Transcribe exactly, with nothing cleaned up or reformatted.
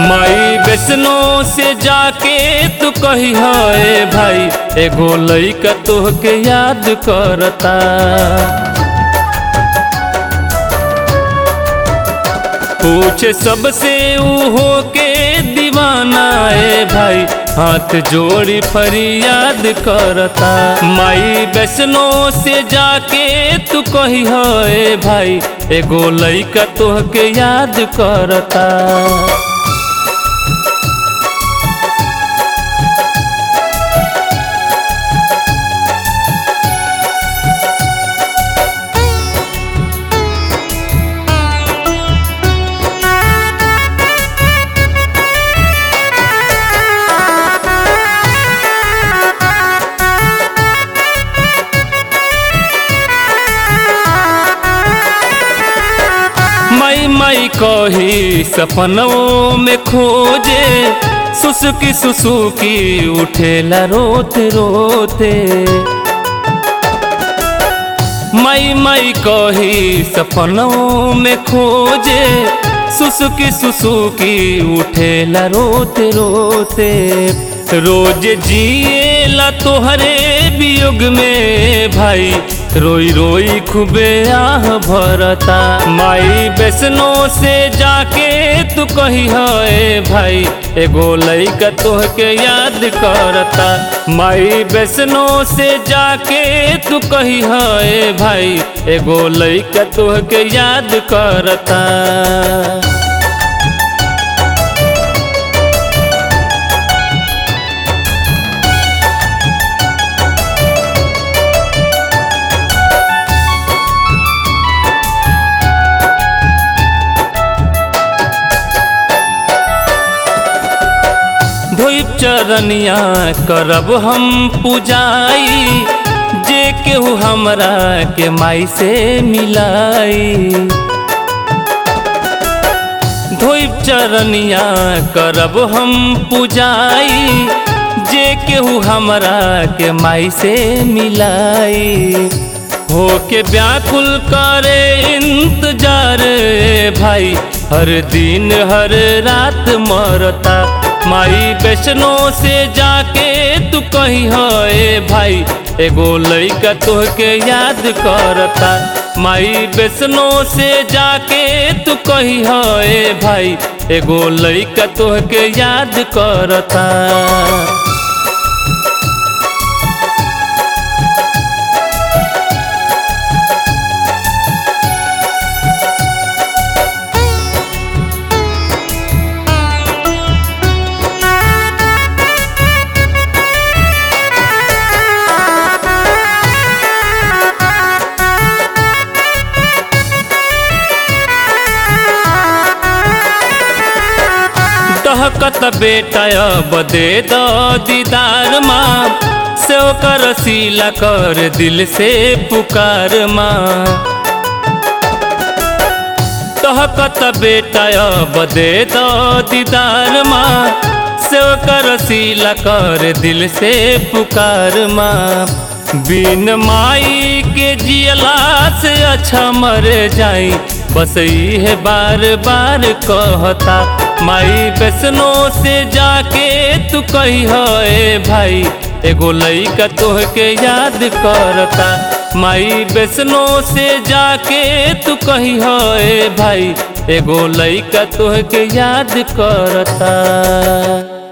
माई वैष्णो से जाके तू कही है भाई एगो लइका तोहके याद करता। पूछे सबसे ऊ हो के दीवाना है भाई हाथ जोड़ी फरियाद करता। माई वैष्णो से जाके तू कही है भाई एगो लइका तोहके याद करता। माई माई कही सपनों में खोजे सुसुकी सुसुकी उठेला रोते रोते। माई माई कही सपनों में खोजे सुसुकी सुसुकी उठेला रोते रोते। रोज जिएला तोहरे वियोग में भाई रोई रोई खूबे आह भरता। माई वैष्णो से जाके तू कही है भाई एगो लइका तोहके याद करता। माई वैष्णो से जाके तू कही है भाई एगो लइका तोहके याद करता। धोइब चरनिया करब हम पूजाई जे केहू हमरा के माई से मिलाई। धोइब चरनिया करब हम पूजाई जे केहू हमरा के माई से मिलाई। हो के व्याकुल करे इंतजार भाई हर दिन हर रात मरता। माई वैष्णो से जाके तू कही है भाई एगो लइका तोहके याद करता। माई वैष्णो से जाके तू कही है भाई एगो लइका तोहके याद करता। कहकत बेटा अब दे दो दीदार माँ से ओकर रसीला कर दिल से पुकार माँ। कहकत बेटा अब दे दो दीदार माँ से ओकर रसीला कर दिल से पुकार माँ। बिन माई के जियला से अच्छा मर जाई बस है बार बार कहता। माई वैष्णो से जाके तू कही है भाई एगो लइका तोहके याद करता। माई वैष्णो से जाके तू कही है भाई एगो लइका तोहके याद करता।